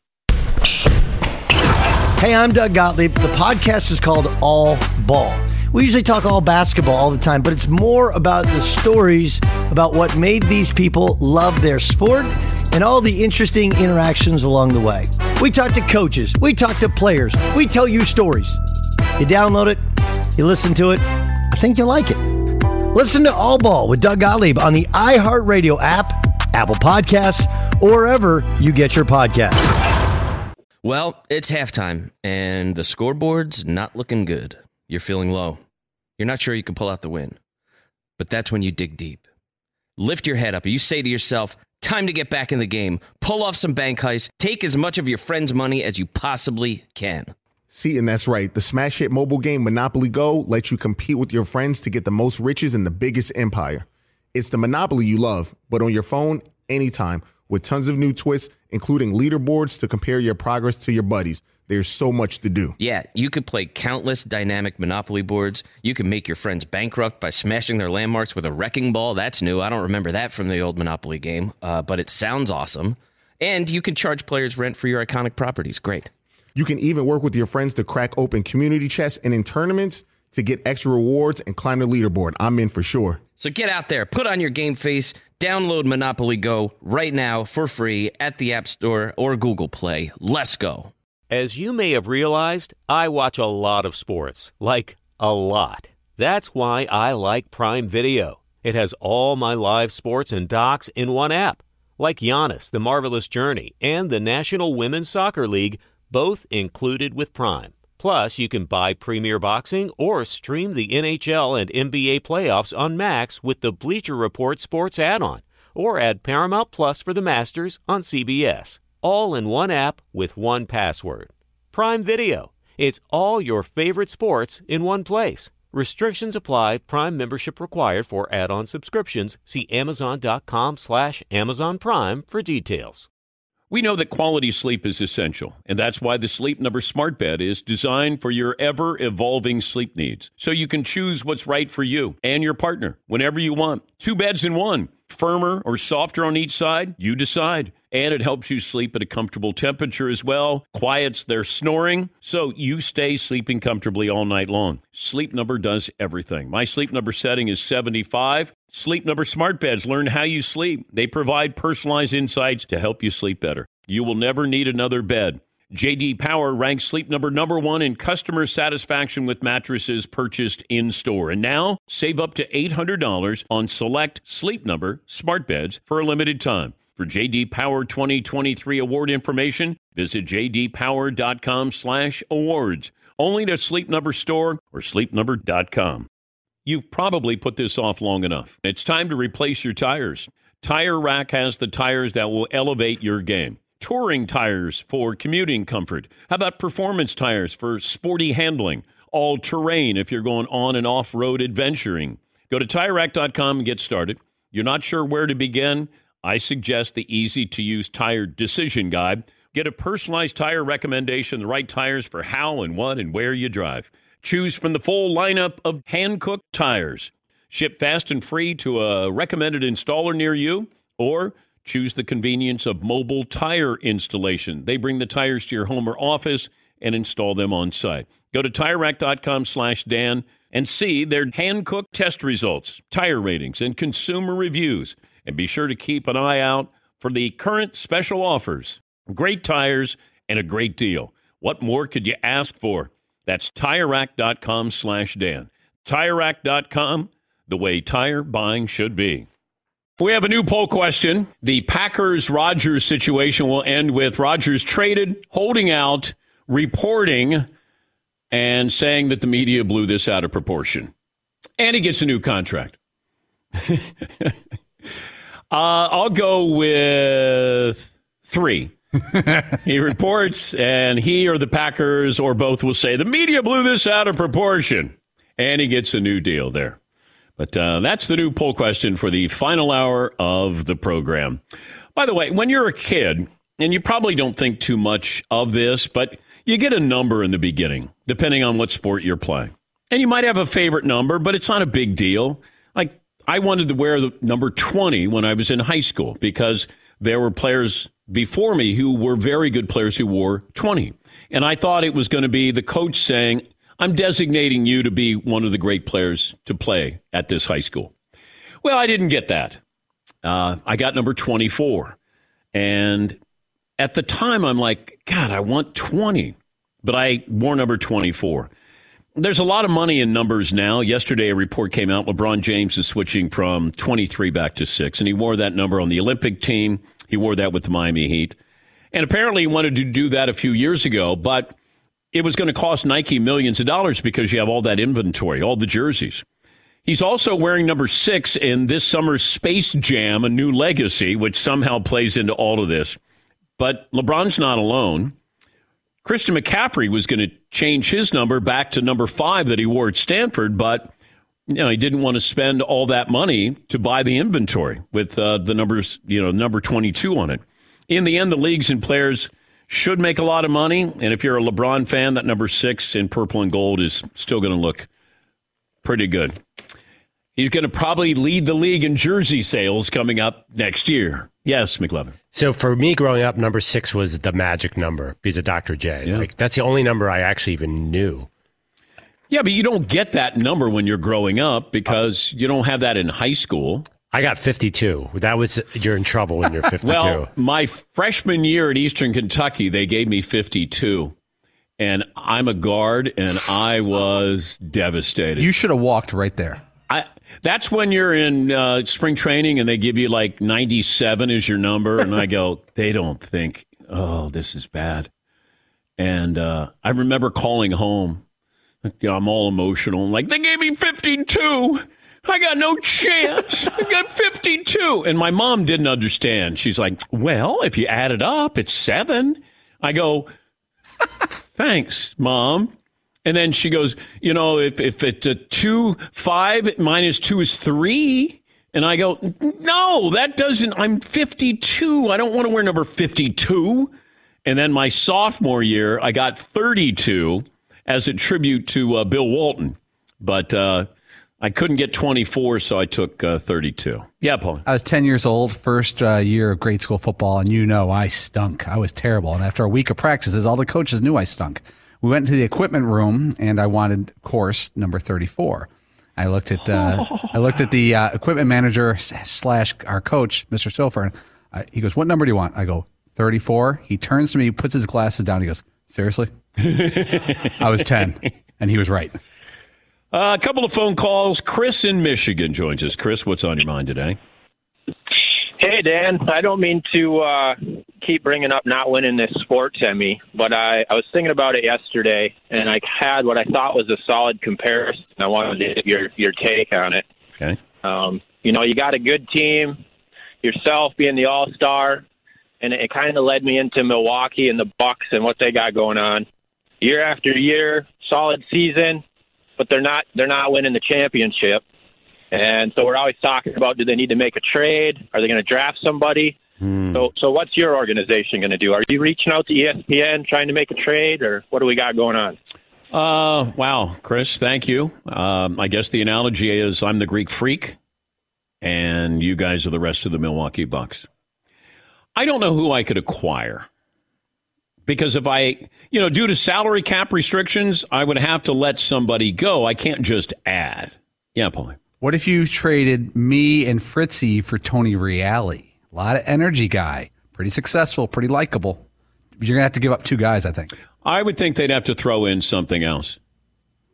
Hey, I'm Doug Gottlieb. The podcast is called All Ball. We usually talk all basketball all the time, but it's more about the stories about what made these people love their sport and all the interesting interactions along the way. We talk to coaches. We talk to players. We tell you stories. You download it. You listen to it. I think you'll like it. Listen to All Ball with Doug Gottlieb on the iHeartRadio app, Apple Podcasts, or wherever you get your podcasts. Well, it's halftime, and the scoreboard's not looking good. You're feeling low. You're not sure you can pull out the win. But that's when you dig deep. Lift your head up. You say to yourself, time to get back in the game. Pull off some bank heists. Take as much of your friend's money as you possibly can. See, and that's right. The smash hit mobile game Monopoly Go lets you compete with your friends to get the most riches in the biggest empire. It's the Monopoly you love, but on your phone, anytime, with tons of new twists, including leaderboards to compare your progress to your buddies. There's so much to do. Yeah, you could play countless dynamic Monopoly boards. You can make your friends bankrupt by smashing their landmarks with a wrecking ball. That's new. I don't remember that from the old Monopoly game, uh, but it sounds awesome. And you can charge players rent for your iconic properties. Great. You can even work with your friends to crack open community chests and in tournaments to get extra rewards and climb the leaderboard. I'm in for sure. So get out there, put on your game face, download Monopoly Go right now for free at the App Store or Google Play. Let's go. As you may have realized, I watch a lot of sports, like a lot. That's why I like Prime Video. It has all my live sports and docs in one app, like Giannis, The Marvelous Journey, and the National Women's Soccer League, both included with Prime. Plus, you can buy Premier Boxing or stream the N H L and N B A playoffs on Max with the Bleacher Report Sports add-on, or add Paramount Plus for the Masters on C B S. All in one app with one password. Prime Video. It's all your favorite sports in one place. Restrictions apply. Prime membership required for add-on subscriptions. See Amazon.com slash Amazon Prime for details. We know that quality sleep is essential, and that's why the Sleep Number Smart Bed is designed for your ever-evolving sleep needs, so you can choose what's right for you and your partner whenever you want. Two beds in one, firmer or softer on each side, you decide. And it helps you sleep at a comfortable temperature as well, quiets their snoring, so you stay sleeping comfortably all night long. Sleep Number does everything. My Sleep Number setting is seventy-five. Sleep Number Smart Beds learn how you sleep. They provide personalized insights to help you sleep better. You will never need another bed. J D Power ranks Sleep Number number one in customer satisfaction with mattresses purchased in-store. And now, save up to eight hundred dollars on select Sleep Number Smart Beds for a limited time. For J D Power twenty twenty-three award information, visit j d power dot com slash awards. Only to Sleep Number store or sleep number dot com. You've probably put this off long enough. It's time to replace your tires. Tire Rack has the tires that will elevate your game. Touring tires for commuting comfort. How about performance tires for sporty handling? All-terrain if you're going on and off-road adventuring. Go to tire rack dot com and get started. You're not sure where to begin? I suggest the easy-to-use tire decision guide. Get a personalized tire recommendation, the right tires for how and what and where you drive. Choose from the full lineup of hand-cooked tires. Ship fast and free to a recommended installer near you, or choose the convenience of mobile tire installation. They bring the tires to your home or office and install them on site. Go to tire rack dot com slash Dan and see their hand-cooked test results, tire ratings, and consumer reviews. And be sure to keep an eye out for the current special offers. Great tires and a great deal. What more could you ask for? That's tire rack dot com slash Dan. tire rack dot com, the way tire buying should be. We have a new poll question. The Packers-Rodgers situation will end with Rodgers traded, holding out, reporting, and saying that the media blew this out of proportion. And he gets a new contract. uh, I'll go with three. He reports, and he or the Packers or both will say, the media blew this out of proportion. And he gets a new deal there. But uh, that's the new poll question for the final hour of the program. By the way, when you're a kid, and you probably don't think too much of this, but you get a number in the beginning, depending on what sport you're playing. And you might have a favorite number, but it's not a big deal. Like, I wanted to wear the number twenty when I was in high school because there were players before me who were very good players who wore twenty. And I thought it was going to be the coach saying, I'm designating you to be one of the great players to play at this high school. Well, I didn't get that. Uh, I got number twenty-four. And at the time, I'm like, God, I want twenty. But I wore number twenty-four. There's a lot of money in numbers now. Yesterday, a report came out. LeBron James is switching from twenty-three back to six. And he wore that number on the Olympic team. He wore that with the Miami Heat. And apparently he wanted to do that a few years ago. But it was going to cost Nike millions of dollars because you have all that inventory, all the jerseys. He's also wearing number six in this summer's Space Jam, A New Legacy, which somehow plays into all of this. But LeBron's not alone. Christian McCaffrey was going to change his number back to number five that he wore at Stanford, but you know he didn't want to spend all that money to buy the inventory with uh, the numbers, you know, number twenty-two on it. In the end, the leagues and players should make a lot of money, and if you're a LeBron fan, that number six in purple and gold is still going to look pretty good. He's going to probably lead the league in jersey sales coming up next year. Yes, McLevin. So for me growing up, number six was the magic number because of Doctor J. Yeah. Like that's the only number I actually even knew. Yeah, but you don't get that number when you're growing up because you don't have that in high school. I got fifty-two. That was, you're in trouble when you're fifty-two. Well, my freshman year at Eastern Kentucky, they gave me fifty-two. And I'm a guard, and I was devastated. You should have walked right there. I. That's when you're in uh, spring training, and they give you like ninety-seven is your number. And I go, they don't think, oh, this is bad. And uh, I remember calling home. You know, I'm all emotional. I'm like, they gave me fifty-two. I got no chance. I got fifty-two. And my mom didn't understand. She's like, well, if you add it up, it's seven. I go, thanks, Mom. And then she goes, you know, if, if it's a two, five minus two is three. And I go, no, that doesn't, I'm fifty-two. I don't want to wear number fifty-two. And then my sophomore year, I got thirty-two as a tribute to uh, Bill Walton. But, uh, I couldn't get twenty-four, so I took uh, thirty-two. Yeah, Paul. I was ten years old, first uh, year of grade school football, and you know I stunk. I was terrible. And after a week of practices, all the coaches knew I stunk. We went into the equipment room, and I wanted course number thirty-four. I looked at uh, I looked at the uh, equipment manager slash our coach, Mister Silfer, and uh, he goes, "What number do you want?" I go, thirty-four. He turns to me, puts his glasses down. He goes, "Seriously?" I was ten, and he was right. Uh, a couple of phone calls. Chris in Michigan joins us. Chris, what's on your mind today? Hey, Dan. I don't mean to uh, keep bringing up not winning this sports Emmy, but I, I was thinking about it yesterday, and I had what I thought was a solid comparison. I wanted to get your, your take on it. Okay. Um, you know, you got a good team, yourself being the all-star, and it, it kind of led me into Milwaukee and the Bucks and what they got going on. Year after year, solid season, but they're not they're not winning the championship. And so we're always talking about, do they need to make a trade? Are they going to draft somebody? Hmm. So so what's your organization going to do? Are you reaching out to E S P N trying to make a trade, or what do we got going on? Uh, wow, Chris, thank you. Um, I guess the analogy is I'm the Greek Freak, and you guys are the rest of the Milwaukee Bucks. I don't know who I could acquire. Because if I, you know, due to salary cap restrictions, I would have to let somebody go. I can't just add. Yeah, Paul. What if you traded me and Fritzy for Tony Reale? A lot of energy guy. Pretty successful, pretty likable. You're going to have to give up two guys, I think. I would think they'd have to throw in something else.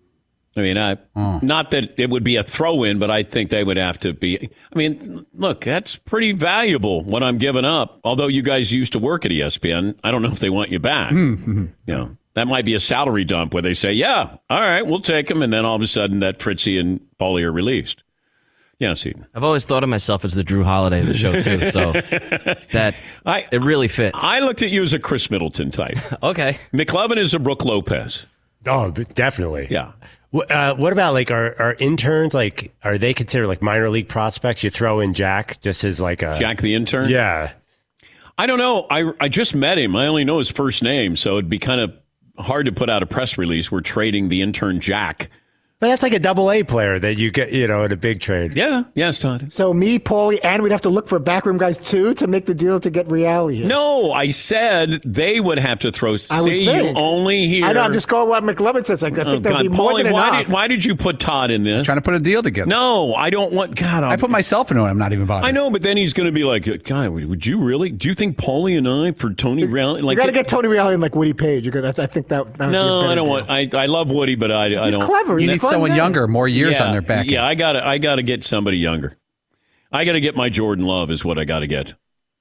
I mean, I Oh. not that it would be a throw-in, but I think they would have to be. I mean, look, that's pretty valuable what I'm giving up. Although you guys used to work at E S P N, I don't know if they want you back. Mm-hmm. You know, that might be a salary dump where they say, "Yeah, all right, we'll take him," and then all of a sudden that Fritzy and Paulie are released. Yeah, see, I've always thought of myself as the Drew Holiday of the show too, so that I, it really fits. I looked at you as a Chris Middleton type. Okay, McLovin is a Brooke Lopez. Oh, but definitely. Yeah. What, uh, what about like our, our interns? Like, are they considered like minor league prospects? You throw in Jack just as like a Jack the intern? Yeah. I don't know. I, I just met him. I only know his first name, so it'd be kind of hard to put out a press release. We're trading the intern Jack. But that's like a double A player that you get, you know, in a big trade. Yeah. Yes, Todd. So me, Paulie, and we'd have to look for backroom guys too to make the deal to get reality here. No, I said they would have to throw. I would See, you think. only hear. I know. I'm just going what McLovin says. Like, I Oh, think that'd God. be more Paulie, than why enough. did, why did you put Todd in this? Trying to put a deal together. No, I don't want. God, I put myself into it. I'm not even bothered. I know, but then he's going to be like, God, would you really? Do you think Paulie and I for Tony Reale? Like, you got to get Tony Reale and like Woody Page. You got, that's, I think that. that would be a no, better I don't deal. want. I I love Woody, but I I He's don't. clever. You He's a need fun someone guy. younger, more years yeah, on their back. Yeah, I got to I got to get somebody younger. I got to get my Jordan Love is what I got to get.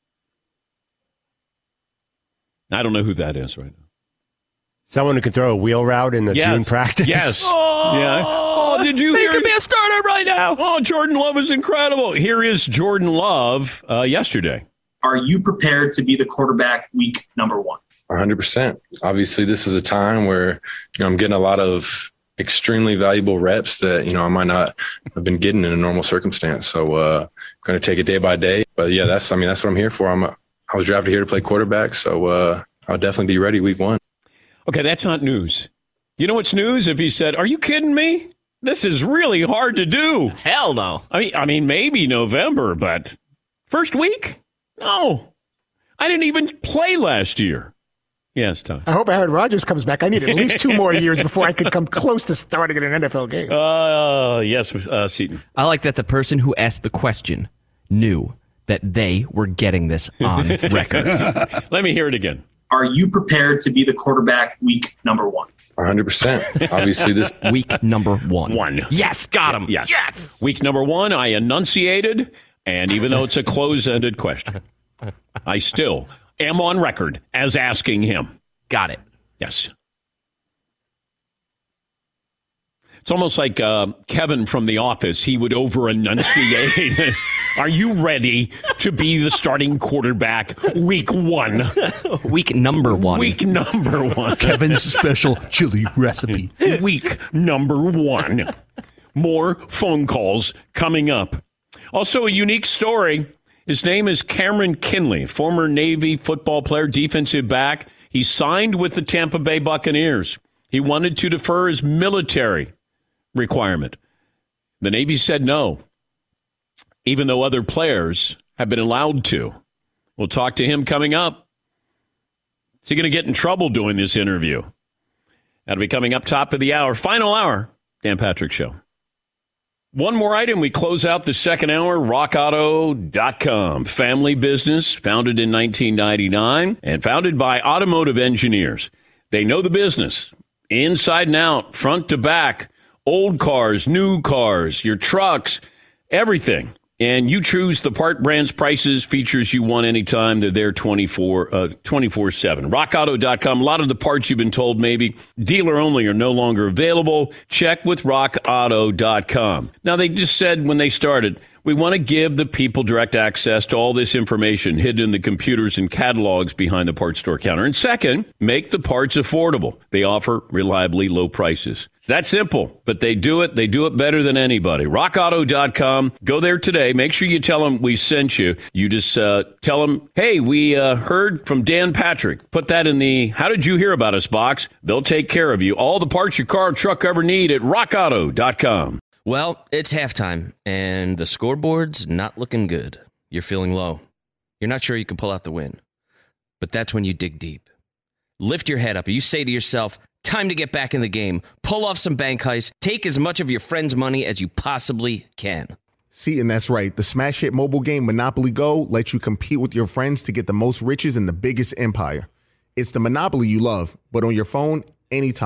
I don't know who that is right now. Someone who can throw a wheel route in the Yes. June practice. Yes. Oh, yeah. Oh, did you He hear? could be a starter right now. Oh, Jordan Love is incredible. Here is Jordan Love uh, yesterday. Are you prepared to be the quarterback week number one? one hundred percent. Obviously, this is a time where, you know, I'm getting a lot of extremely valuable reps that, you know, I might not have been getting in a normal circumstance. So uh, I'm going to take it day by day. But yeah, that's, I mean, that's what I'm here for. I'm a, I was drafted here to play quarterback. So uh, I'll definitely be ready week one. Okay, that's not news. You know what's news? If he said, "Are you kidding me? This is really hard to do." Hell no. I mean, I mean, maybe November, but first week? No. I didn't even play last year. Yes, Tom. I hope Aaron Rodgers comes back. I need at least two more years before I could come close to starting in an N F L game. Uh, yes, uh, Seton. I like that the person who asked the question knew that they were getting this on record. Let me hear it again. Are you prepared to be the quarterback week number one? one hundred percent. Obviously, this week number one. One. Yes, got him. Yes. Yes. Week number one, I enunciated, and even though it's a close-ended question, I still am on record as asking him. Got it. Yes. It's almost like uh, Kevin from The Office. He would over-enunciate. Are you ready to be the starting quarterback week one? Week number one. Week number one. Kevin's special chili recipe. Week number one. More phone calls coming up. Also, a unique story. His name is Cameron Kinley, former Navy football player, defensive back. He signed with the Tampa Bay Buccaneers. He wanted to defer his military requirement. The Navy said no, even though other players have been allowed to. We'll talk to him coming up. Is he going to get in trouble doing this interview? That'll be coming up top of the hour. Final hour, Dan Patrick Show. One more item. We close out the second hour. rock auto dot com. Family business founded in nineteen ninety-nine and founded by automotive engineers. They know the business inside and out, front to back, old cars, new cars, your trucks, everything. And you choose the part, brands, prices, features you want anytime. They're there twenty-four, uh, twenty-four seven. rock auto dot com. A lot of the parts you've been told maybe dealer only are no longer available. Check with rock auto dot com. Now, they just said when they started, we want to give the people direct access to all this information hidden in the computers and catalogs behind the parts store counter. And second, make the parts affordable. They offer reliably low prices. It's that simple, but they do it. They do it better than anybody. rock auto dot com. Go there today. Make sure you tell them we sent you. You just uh, tell them, hey, we uh, heard from Dan Patrick. Put that in the how did you hear about us box. They'll take care of you. All the parts your car or truck ever need at rock auto dot com. Well, it's halftime, and the scoreboard's not looking good. You're feeling low. You're not sure you can pull out the win. But that's when you dig deep. Lift your head up. You say to yourself, time to get back in the game. Pull off some bank heists. Take as much of your friend's money as you possibly can. See, and that's right. The smash hit mobile game Monopoly Go lets you compete with your friends to get the most riches in the biggest empire. It's the Monopoly you love, but on your phone, anytime,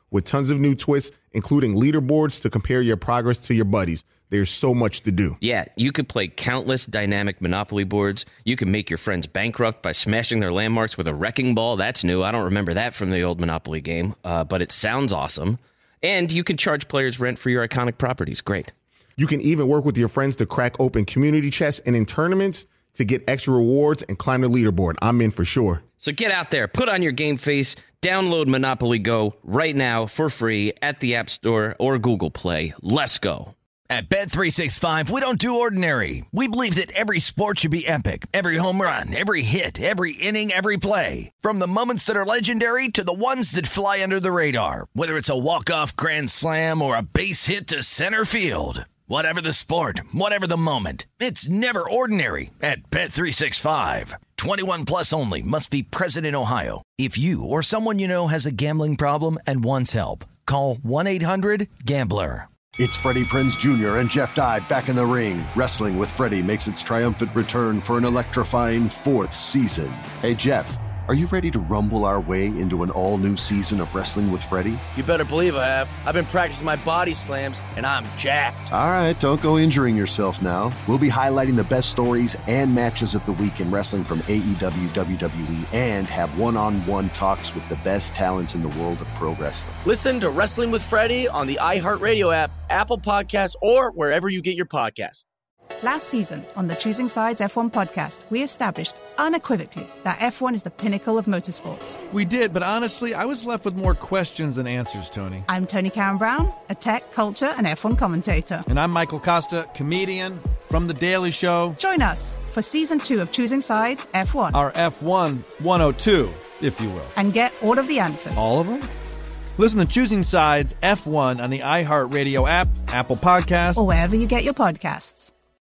with tons of new twists, including leaderboards to compare your progress to your buddies. There's so much to do. Yeah, you could play countless dynamic Monopoly boards. You can make your friends bankrupt by smashing their landmarks with a wrecking ball. That's new. I don't remember that from the old Monopoly game, uh, but it sounds awesome. And you can charge players rent for your iconic properties. Great. You can even work with your friends to crack open community chests and in tournaments to get extra rewards and climb the leaderboard. I'm in for sure. So get out there, put on your game face, download Monopoly Go right now for free at the App Store or Google Play. Let's go. At Bet three sixty-five, we don't do ordinary. We believe that every sport should be epic. Every home run, every hit, every inning, every play. From the moments that are legendary to the ones that fly under the radar. Whether it's a walk-off grand slam or a base hit to center field. Whatever the sport, whatever the moment, it's never ordinary at Bet three sixty-five. twenty-one plus only. Must be present in Ohio. If you or someone you know has a gambling problem and wants help, call one eight hundred gambler. It's Freddie Prinze Junior and Jeff Dye back in the ring. Wrestling with Freddie makes its triumphant return for an electrifying fourth season. Hey, Jeff, are you ready to rumble our way into an all-new season of Wrestling with Freddie? You better believe I have. I've been practicing my body slams, and I'm jacked. All right, don't go injuring yourself now. We'll be highlighting the best stories and matches of the week in wrestling from A E W, W W E, and have one-on-one talks with the best talents in the world of pro wrestling. Listen to Wrestling with Freddie on the iHeartRadio app, Apple Podcasts, or wherever you get your podcasts. Last season on the Choosing Sides F one podcast, we established unequivocally that F one is the pinnacle of motorsports. We did, but honestly, I was left with more questions than answers, Tony. I'm Tony Karen Brown, a tech, culture, and F one commentator. And I'm Michael Costa, comedian from The Daily Show. Join us for season two of Choosing Sides F one. Our F one one oh two, if you will. And get all of the answers. All of them? Listen to Choosing Sides F one on the iHeartRadio app, Apple Podcasts, or wherever you get your podcasts.